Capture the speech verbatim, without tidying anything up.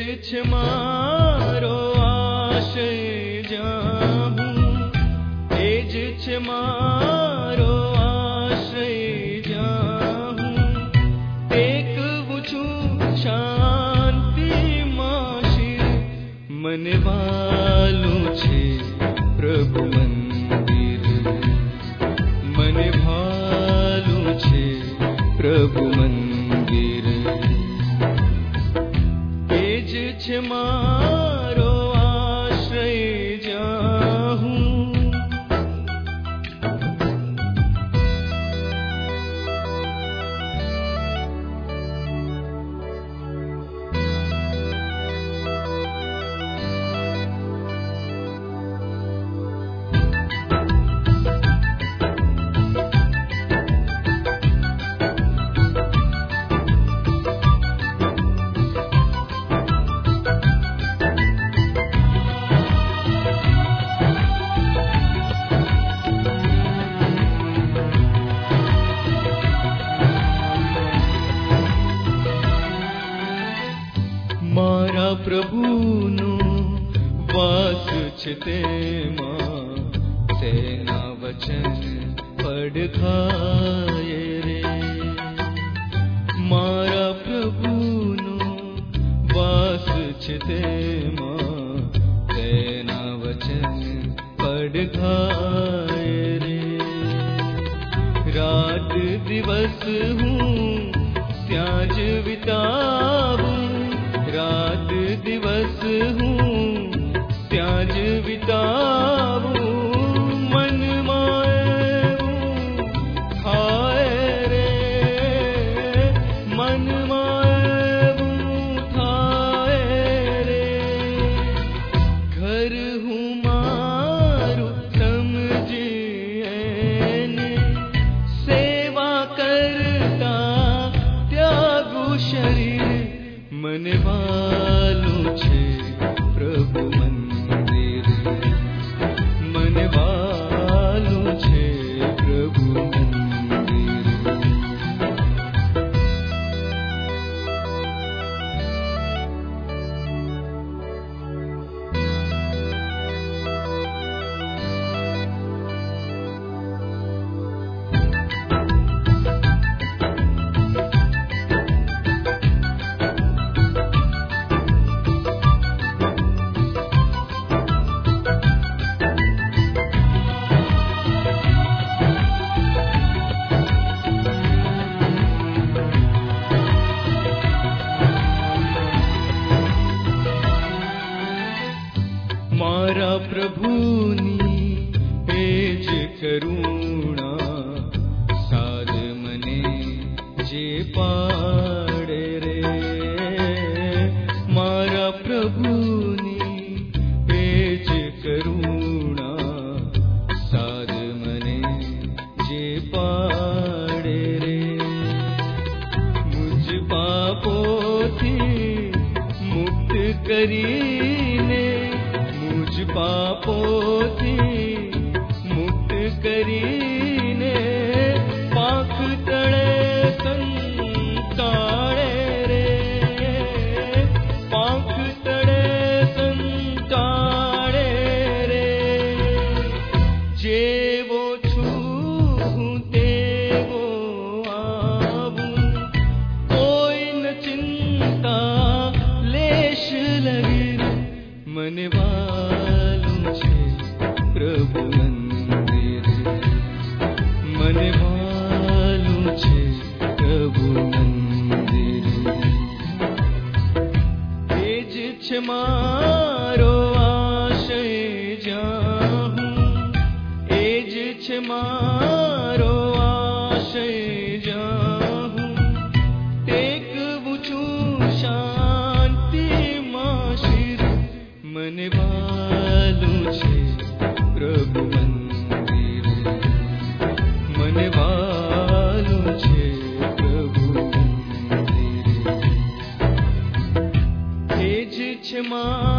છે મારો આશય જ્યાં હું, એ જ છે મારો આશય જ્યાં હું, ટેકવું છું શાંતિમાં શિર. મને વાલું છે પ્રભુ મંદિર, મને ભાલું છે પ્રભુ મંદિર. એ જ છે મારો આશ્રય જ્યાં હું. મારા પ્રભુનો વાસ છે તેમાં, તેના વચન પડખાય રે. મારા પ્રભુનો વાસ છે તેમાં, તેના વચન પડખાય રે. રાત દિવસ હું ત્યાં જ વિતાવું, રાત દિવસ હું ત્યાં જ વિતાવું. મનમાં એવું થાય રે, મનમાં એવું થાય રે. ઘર હું મારું સમજી એને, સેવા કરતા ત્યાગું શરીર. મને વાલું છે પ્રભુ મંદિર, મને વાલું છે પ્રભુ મંદિર. મારા પ્રભુની એ જ કરુણા, સાદ મને જે પાડે રે. મારા પ્રભુની એ જ કરુણા, સાદ મને જે પાડે રે. મુજ પાપોથી મુક્ત કરીને, મુજ પાપોથી મુક્ત કરીને, પાંખ તળે સંતાડે રે. પાંખ તળે સંતાડે રે. જેવો છું હું તેવો આવું, કોઈ ન ચિંતા લેશ લગીર. મને વાલું છે પ્રભુ મંદિર, મને વાલું છે પ્રભુ મંદિર. એ જ છે મારો આશય જ્યાં હું, એ જ છે મારો આશય જ્યાં હું, ટેકવું છું શાંતિમાં શિર. મને વાલું છે પ્રભુ મંદિર, મને વાલું છે પ્રભુ મંદિર. એ જ છે મા